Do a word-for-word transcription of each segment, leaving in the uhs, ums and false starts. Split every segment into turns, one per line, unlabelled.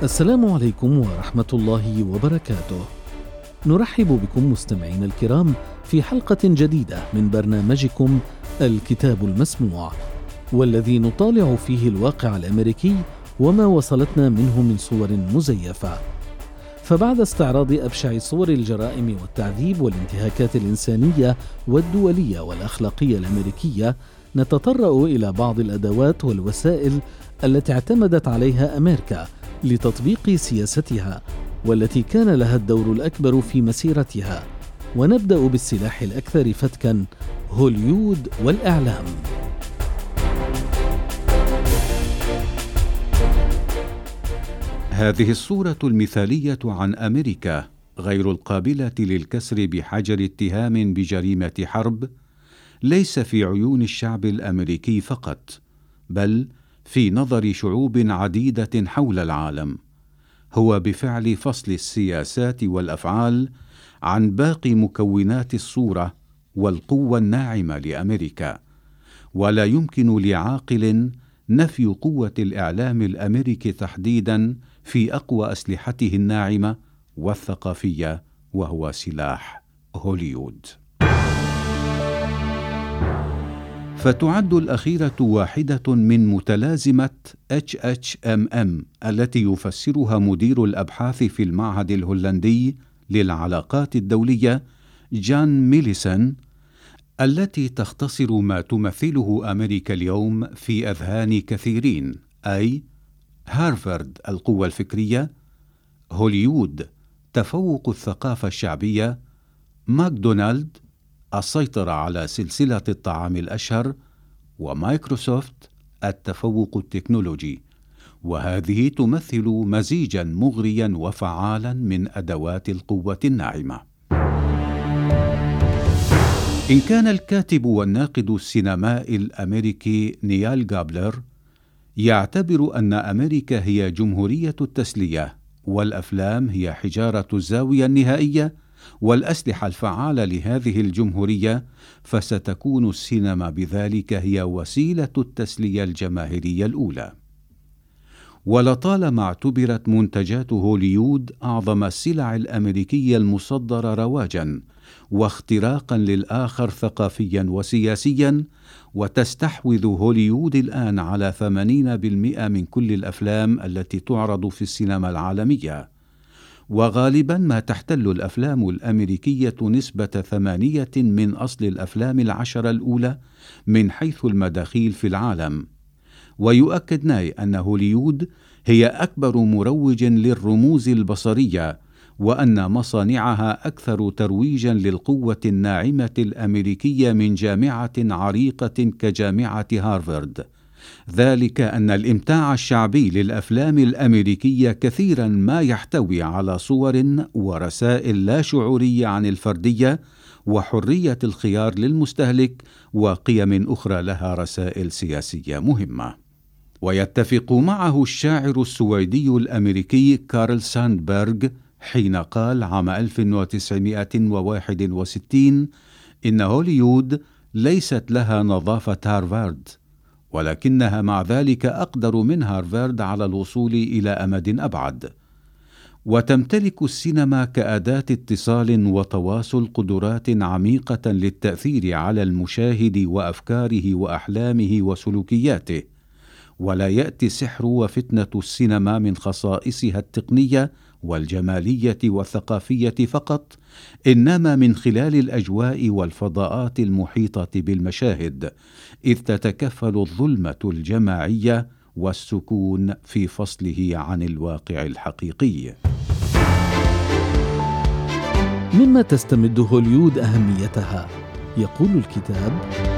السلام عليكم ورحمة الله وبركاته. نرحب بكم مستمعين الكرام في حلقة جديدة من برنامجكم الكتاب المسموع، والذي نطالع فيه الواقع الأمريكي وما وصلتنا منه من صور مزيفة. فبعد استعراض أبشع صور الجرائم والتعذيب والانتهاكات الإنسانية والدولية والأخلاقية الأمريكية، نتطرق إلى بعض الأدوات والوسائل التي اعتمدت عليها أمريكا لتطبيق سياستها، والتي كان لها الدور الأكبر في مسيرتها. ونبدأ بالسلاح الأكثر فتكاً، هوليود والإعلام.
هذه الصورة المثالية عن أمريكا غير القابلة للكسر بحجر اتهام بجريمة حرب، ليس في عيون الشعب الأمريكي فقط، بل في نظر شعوب عديدة حول العالم. هو بفعل فصل السياسات والأفعال عن باقي مكونات الصورة والقوة الناعمة لأمريكا، ولا يمكن لعاقل نفي قوة الإعلام الأمريكي تحديداً في أقوى أسلحته الناعمة والثقافية، وهو سلاح هوليود. فتعد الأخيرة واحدة من متلازمة إتش إتش إم إم التي يفسرها مدير الأبحاث في المعهد الهولندي للعلاقات الدولية جان ميليسن، التي تختصر ما تمثله أمريكا اليوم في أذهان كثيرين، أي هارفارد القوة الفكرية، هوليود تفوق الثقافة الشعبية، ماكدونالد السيطرة على سلسلة الطعام الأشهر، ومايكروسوفت التفوق التكنولوجي. وهذه تمثل مزيجا مغريا وفعالا من أدوات القوة الناعمة. إن كان الكاتب والناقد السينمائي الأمريكي نيال جابلر يعتبر أن أمريكا هي جمهورية التسلية، والأفلام هي حجارة الزاوية النهائية والأسلحة الفعالة لهذه الجمهورية، فستكون السينما بذلك هي وسيلة التسلية الجماهيرية الأولى. ولطالما اعتبرت منتجات هوليود أعظم السلع الأمريكية المصدرة رواجاً واختراقاً للآخر ثقافياً وسياسياً، وتستحوذ هوليود الآن على ثمانين بالمئة من كل الأفلام التي تعرض في السينما العالمية. وغالباً ما تحتل الأفلام الأمريكية نسبة ثمانية من أصل الأفلام العشرة الأولى من حيث المداخيل في العالم. ويؤكد ناي أن هوليود هي أكبر مروج للرموز البصرية، وأن مصانعها أكثر ترويجا للقوة الناعمة الأمريكية من جامعة عريقة كجامعة هارفارد. ذلك أن الإمتاع الشعبي للأفلام الأمريكية كثيرا ما يحتوي على صور ورسائل لا شعورية عن الفردية وحرية الخيار للمستهلك، وقيم أخرى لها رسائل سياسية مهمة. ويتفق معه الشاعر السويدي الأمريكي كارل ساندبرغ حين قال عام ألف وتسعمائة وواحد وستين إن هوليود ليست لها نظافة هارفارد، ولكنها مع ذلك أقدر من هارفارد على الوصول إلى أمد أبعد. وتمتلك السينما كأداة اتصال وتواصل قدرات عميقة للتأثير على المشاهد وأفكاره وأحلامه وسلوكياته. ولا يأتي سحر وفتنة السينما من خصائصها التقنية والجمالية والثقافية فقط، إنما من خلال الأجواء والفضاءات المحيطة بالمشاهد، إذ تتكفل الظلمة الجماعية والسكون في فصله عن الواقع الحقيقي.
مما تستمد هوليود أهميتها، يقول الكتاب: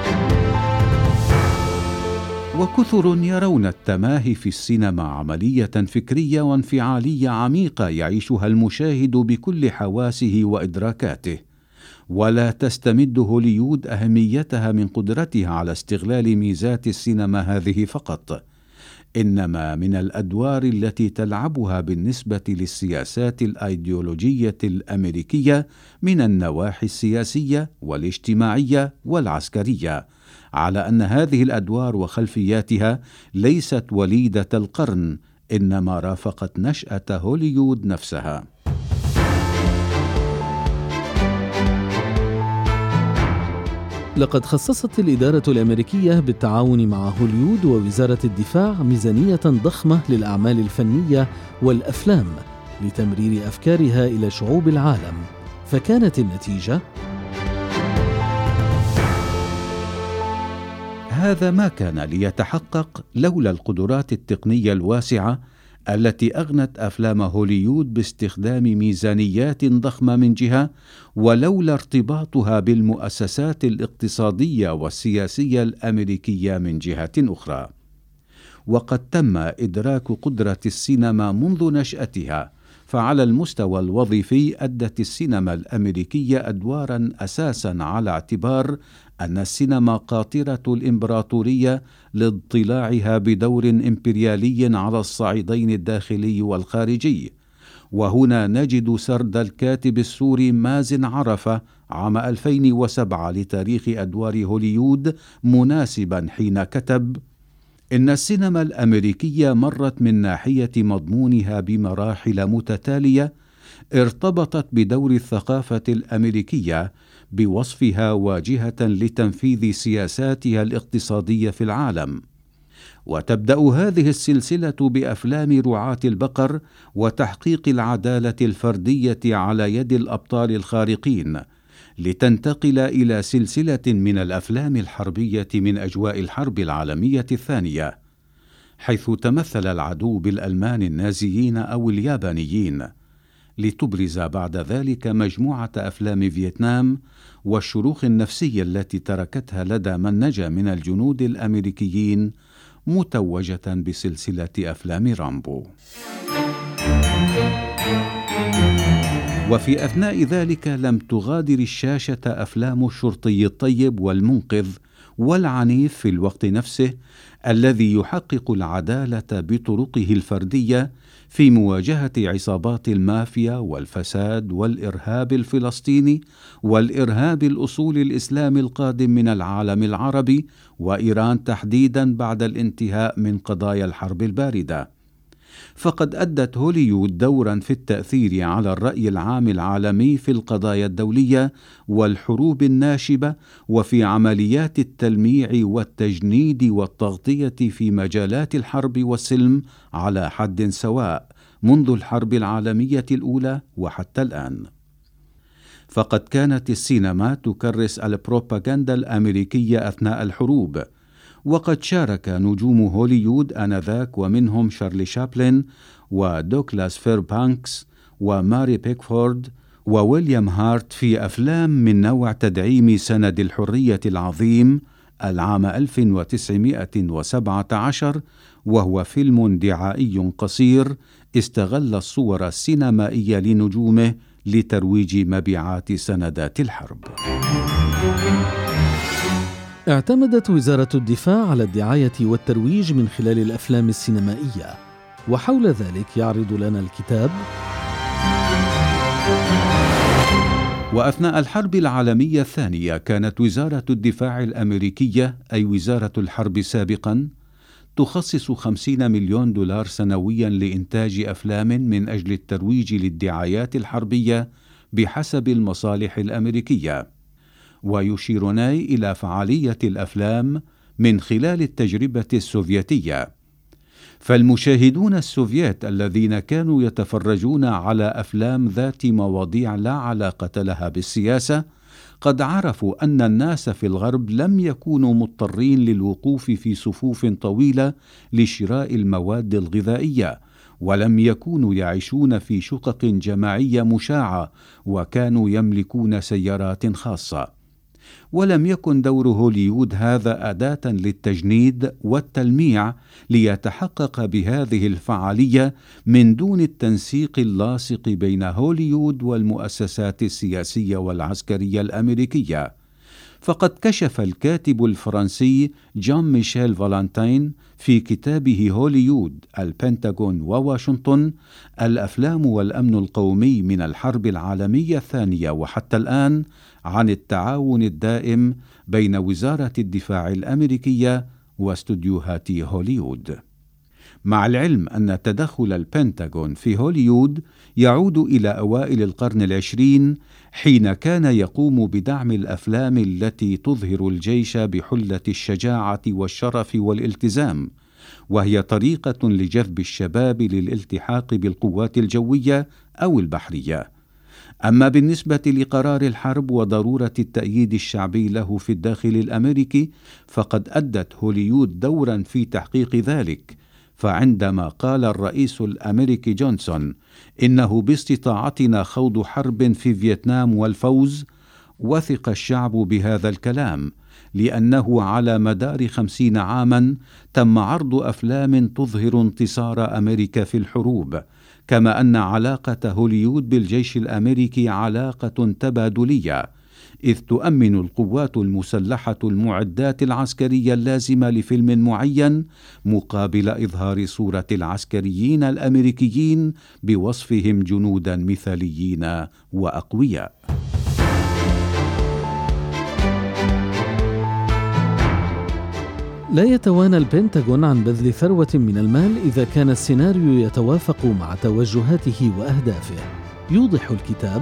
وكثر يرون التماهي في السينما عملية فكرية وانفعالية عميقة يعيشها المشاهد بكل حواسه وإدراكاته. ولا تستمد هوليود أهميتها من قدرتها على استغلال ميزات السينما هذه فقط، إنما من الأدوار التي تلعبها بالنسبة للسياسات الأيديولوجية الأمريكية من النواحي السياسية والاجتماعية والعسكرية، على أن هذه الأدوار وخلفياتها ليست وليدة القرن، إنما رافقت نشأة هوليوود نفسها.
لقد خصصت الإدارة الأمريكية بالتعاون مع هوليوود ووزارة الدفاع ميزانية ضخمة للأعمال الفنية والأفلام لتمرير أفكارها إلى شعوب العالم، فكانت النتيجة
هذا ما كان ليتحقق لولا القدرات التقنية الواسعة التي أغنت أفلام هوليوود باستخدام ميزانيات ضخمة من جهة، ولولا ارتباطها بالمؤسسات الاقتصادية والسياسية الأمريكية من جهة أخرى. وقد تم إدراك قدرة السينما منذ نشأتها، فعلى المستوى الوظيفي أدت السينما الأمريكية أدوارا أساسا على اعتبار أن السينما قاطرة الإمبراطورية لاضطلاعها بدور إمبريالي على الصعيدين الداخلي والخارجي. وهنا نجد سرد الكاتب السوري مازن عرفة عام ألفين وسبعة لتاريخ أدوار هوليوود مناسبا حين كتب: إن السينما الأمريكية مرت من ناحية مضمونها بمراحل متتالية ارتبطت بدور الثقافة الأمريكية بوصفها واجهة لتنفيذ سياساتها الاقتصادية في العالم. وتبدأ هذه السلسلة بأفلام رعاة البقر وتحقيق العدالة الفردية على يد الأبطال الخارقين، لتنتقل إلى سلسلة من الأفلام الحربية من أجواء الحرب العالمية الثانية، حيث تمثل العدو بالألمان النازيين أو اليابانيين، لتبرز بعد ذلك مجموعة أفلام فيتنام والشروخ النفسية التي تركتها لدى من نجا من الجنود الأمريكيين، متوجة بسلسلة أفلام رامبو. وفي أثناء ذلك لم تغادر الشاشة أفلام الشرطي الطيب والمنقذ والعنيف في الوقت نفسه، الذي يحقق العدالة بطرقه الفردية في مواجهة عصابات المافيا والفساد والإرهاب الفلسطيني والإرهاب الأصول الإسلام القادم من العالم العربي وإيران تحديدا بعد الانتهاء من قضايا الحرب الباردة. فقد أدت هوليوود دورا في التأثير على الرأي العام العالمي في القضايا الدولية والحروب الناشبة، وفي عمليات التلميع والتجنيد والتغطية في مجالات الحرب والسلم على حد سواء منذ الحرب العالمية الأولى وحتى الآن. فقد كانت السينما تكرس البروباغندا الأمريكية أثناء الحروب، وقد شارك نجوم هوليوود آنذاك ومنهم شارلي شابلن ودوغلاس فيربانكس وماري بيكفورد وويليام هارت في أفلام من نوع تدعيم سند الحرية العظيم العام ألف وتسعمائة وسبعة عشر، وهو فيلم دعائي قصير استغل الصور السينمائية لنجومه لترويج مبيعات سندات الحرب.
اعتمدت وزارة الدفاع على الدعاية والترويج من خلال الأفلام السينمائية، وحول ذلك يعرض لنا الكتاب.
وأثناء الحرب العالمية الثانية كانت وزارة الدفاع الأمريكية، أي وزارة الحرب سابقا، تخصص خمسين مليون دولار سنويا لإنتاج أفلام من أجل الترويج للدعايات الحربية بحسب المصالح الأمريكية. ويشير ناي إلى فعالية الأفلام من خلال التجربة السوفيتية، فالمشاهدون السوفيت الذين كانوا يتفرجون على أفلام ذات مواضيع لا علاقة لها بالسياسة قد عرفوا أن الناس في الغرب لم يكونوا مضطرين للوقوف في صفوف طويلة لشراء المواد الغذائية، ولم يكونوا يعيشون في شقق جماعية مشاعة، وكانوا يملكون سيارات خاصة. ولم يكن دور هوليوود هذا أداة للتجنيد والتلميع ليتحقق بهذه الفعالية من دون التنسيق اللاصق بين هوليوود والمؤسسات السياسية والعسكرية الأمريكية. فقد كشف الكاتب الفرنسي جان ميشيل فالنتين في كتابه هوليوود، البنتاغون وواشنطن، الأفلام والأمن القومي من الحرب العالمية الثانية وحتى الآن، عن التعاون الدائم بين وزارة الدفاع الأمريكية واستوديوهات هوليوود. مع العلم أن تدخل البنتاغون في هوليوود يعود إلى أوائل القرن العشرين، حين كان يقوم بدعم الأفلام التي تظهر الجيش بحلة الشجاعة والشرف والالتزام، وهي طريقة لجذب الشباب للالتحاق بالقوات الجوية أو البحرية. أما بالنسبة لقرار الحرب وضرورة التأييد الشعبي له في الداخل الأمريكي، فقد أدت هوليوود دورا في تحقيق ذلك، فعندما قال الرئيس الأمريكي جونسون إنه باستطاعتنا خوض حرب في فيتنام والفوز، وثق الشعب بهذا الكلام، لأنه على مدار خمسين عاما تم عرض أفلام تظهر انتصار أمريكا في الحروب، كما أن علاقة هوليوود بالجيش الأمريكي علاقة تبادلية، إذ تؤمن القوات المسلحة المعدات العسكرية اللازمة لفيلم معين مقابل إظهار صورة العسكريين الأمريكيين بوصفهم جنودا مثاليين وأقوياء.
لا يتوانى البنتاغون عن بذل ثروة من المال إذا كان السيناريو يتوافق مع توجهاته وأهدافه. يوضح الكتاب: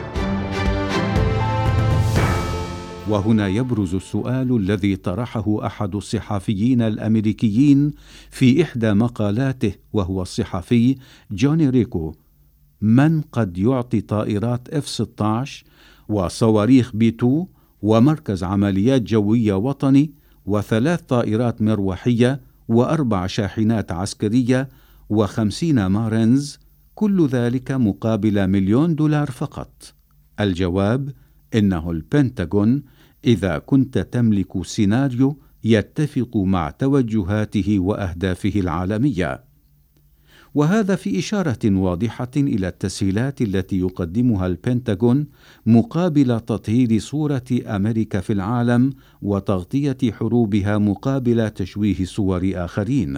وهنا يبرز السؤال الذي طرحه أحد الصحفيين الأمريكيين في إحدى مقالاته، وهو الصحفي جوني ريكو: من قد يعطي طائرات إف ستة عشر وصواريخ بي اثنين ومركز عمليات جوية وطني وثلاث طائرات مروحية وأربع شاحنات عسكرية وخمسين مارينز، كل ذلك مقابل مليون دولار فقط؟ الجواب: إنه البنتاغون، إذا كنت تملك سيناريو يتفق مع توجهاته وأهدافه العالمية. وهذا في إشارة واضحة إلى التسهيلات التي يقدمها البنتاغون مقابل تطهير صورة أمريكا في العالم وتغطية حروبها مقابل تشويه صور آخرين.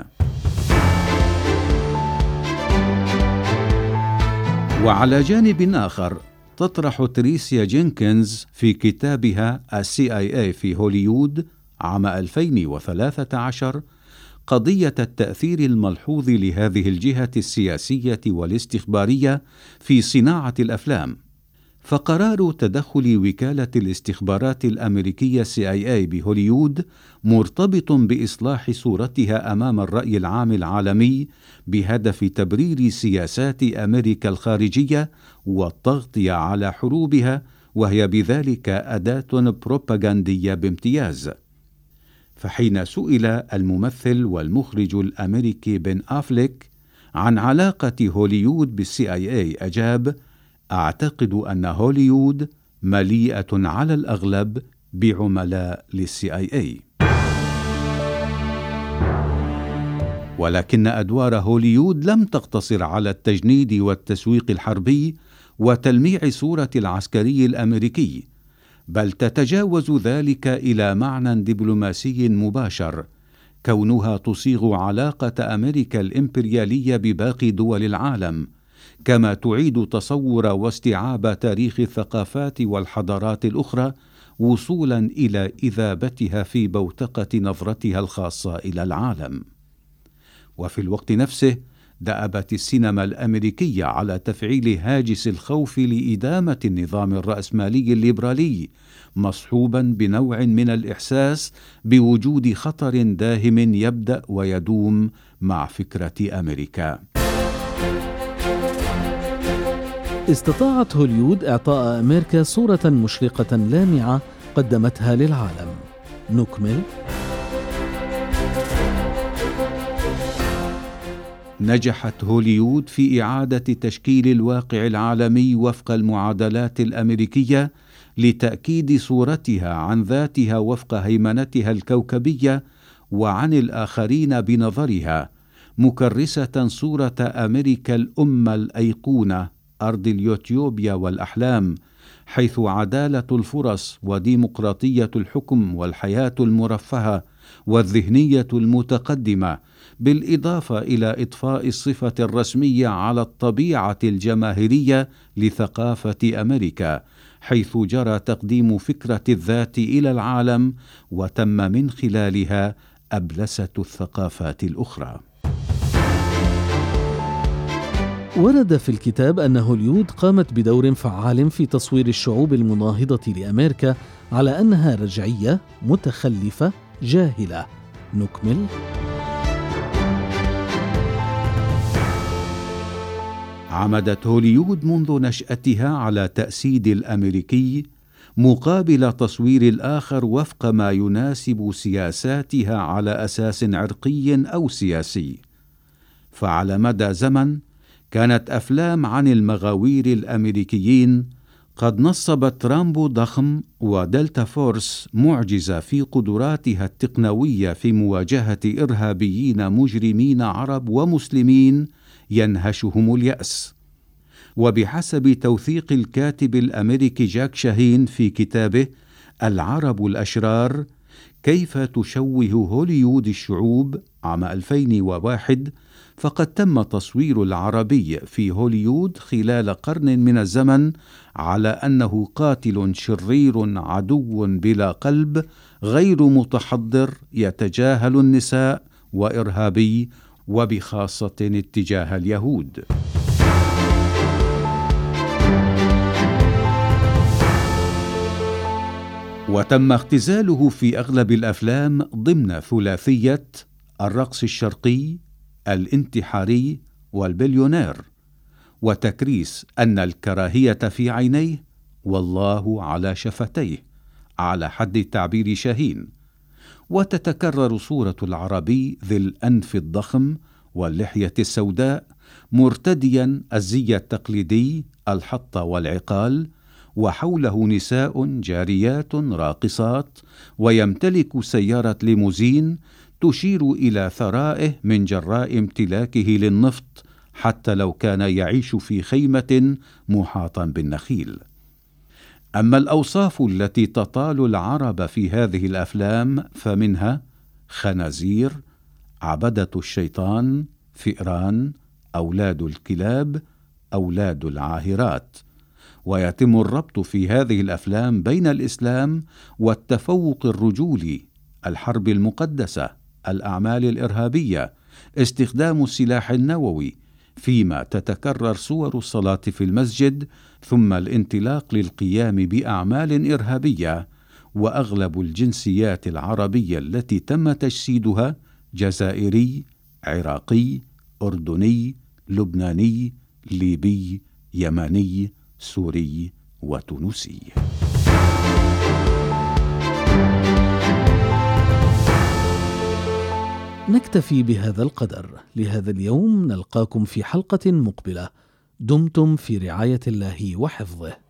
وعلى جانب آخر، تطرح تريسيا جينكنز في كتابها السي آي إيه في هوليوود عام ألفين وثلاثة عشر قضية التأثير الملحوظ لهذه الجهة السياسية والاستخبارية في صناعة الأفلام. فقرار تدخل وكالة الاستخبارات الأمريكية سي آي إيه بهوليوود مرتبط بإصلاح صورتها أمام الرأي العام العالمي بهدف تبرير سياسات أمريكا الخارجية والتغطية على حروبها، وهي بذلك أداة بروباغندية بامتياز. فحين سئل الممثل والمخرج الأمريكي بن أفليك عن علاقة هوليوود بالسي آي إيه، أجاب: أعتقد أن هوليوود مليئة على الأغلب بعملاء للسي آي إيه. ولكن أدوار هوليوود لم تقتصر على التجنيد والتسويق الحربي وتلميع صورة العسكري الأمريكي، بل تتجاوز ذلك إلى معنى دبلوماسي مباشر، كونها تصيغ علاقة أمريكا الإمبريالية بباقي دول العالم، كما تعيد تصور واستيعاب تاريخ الثقافات والحضارات الأخرى وصولا إلى إذابتها في بوتقة نظرتها الخاصة إلى العالم. وفي الوقت نفسه دأبت السينما الأمريكية على تفعيل هاجس الخوف لإدامة النظام الرأسمالي الليبرالي، مصحوبا بنوع من الإحساس بوجود خطر داهم يبدأ ويدوم مع فكرة أمريكا.
استطاعت هوليوود إعطاء أمريكا صورة مشرقة لامعة قدمتها للعالم. نكمل.
نجحت هوليوود في إعادة تشكيل الواقع العالمي وفق المعادلات الأمريكية لتأكيد صورتها عن ذاتها وفق هيمنتها الكوكبية وعن الآخرين بنظرها، مكرسة صورة أمريكا الأمة الأيقونة، أرض اليوتيوبيا والأحلام، حيث عدالة الفرص وديمقراطية الحكم والحياة المرفهة والذهنية المتقدمة، بالإضافة إلى إضفاء الصفة الرسمية على الطبيعة الجماهيرية لثقافة أمريكا، حيث جرى تقديم فكرة الذات إلى العالم وتم من خلالها أبلسة الثقافات الأخرى.
ورد في الكتاب أن هوليود قامت بدور فعال في تصوير الشعوب المناهضة لأمريكا على أنها رجعية متخلفة جاهلة. نكمل.
عمدت هوليود منذ نشأتها على تأسيد الأمريكي مقابل تصوير الآخر وفق ما يناسب سياساتها على أساس عرقي أو سياسي. فعلى مدى زمن كانت أفلام عن المغاوير الأمريكيين قد نصبت رامبو ضخم ودلتا فورس معجزة في قدراتها التقنوية في مواجهة إرهابيين مجرمين عرب ومسلمين ينهشهم اليأس. وبحسب توثيق الكاتب الأمريكي جاك شاهين في كتابه العرب الأشرار كيف تشوه هوليود الشعوب عام ألفين وواحد، فقد تم تصوير العربي في هوليود خلال قرن من الزمن على أنه قاتل شرير عدو بلا قلب غير متحضر يتجاهل النساء وإرهابي، وبخاصة اتجاه اليهود. وتم اختزاله في أغلب الأفلام ضمن ثلاثية الرقص الشرقي، الانتحاري، والبليونير، وتكريس أن الكراهية في عينيه والله على شفتيه على حد تعبير شاهين. وتتكرر صورة العربي ذي الأنف الضخم واللحية السوداء مرتديا الزي التقليدي الحط والعقال، وحوله نساء جاريات راقصات، ويمتلك سيارة ليموزين تشير إلى ثرائه من جراء امتلاكه للنفط حتى لو كان يعيش في خيمة محاطا بالنخيل. أما الأوصاف التي تطال العرب في هذه الأفلام فمنها خنازير، عبدة الشيطان، فئران، أولاد الكلاب، أولاد العاهرات. ويتم الربط في هذه الأفلام بين الإسلام والتفوق الرجولي، الحرب المقدسة، الأعمال الإرهابية، استخدام السلاح النووي، فيما تتكرر صور الصلاة في المسجد، ثم الانطلاق للقيام بأعمال إرهابية. وأغلب الجنسيات العربية التي تم تجسيدها جزائري، عراقي، أردني، لبناني، ليبي، يمني، سوري، وتونسي.
نكتفي بهذا القدر لهذا اليوم، نلقاكم في حلقة مقبلة. دمتم في رعاية الله وحفظه.